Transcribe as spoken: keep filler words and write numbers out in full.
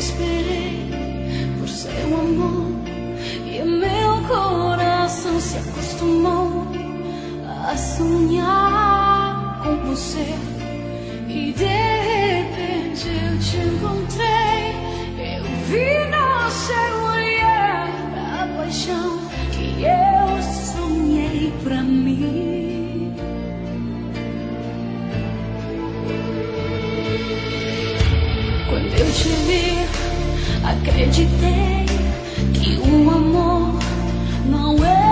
esperei por seu amor e meu coração se acostumou a sonhar com você. E de repente eu te encontrei, eu vi no seu olhar a paixão que eu sonhei pra mim. Quando eu te vi, acreditei que o amor não é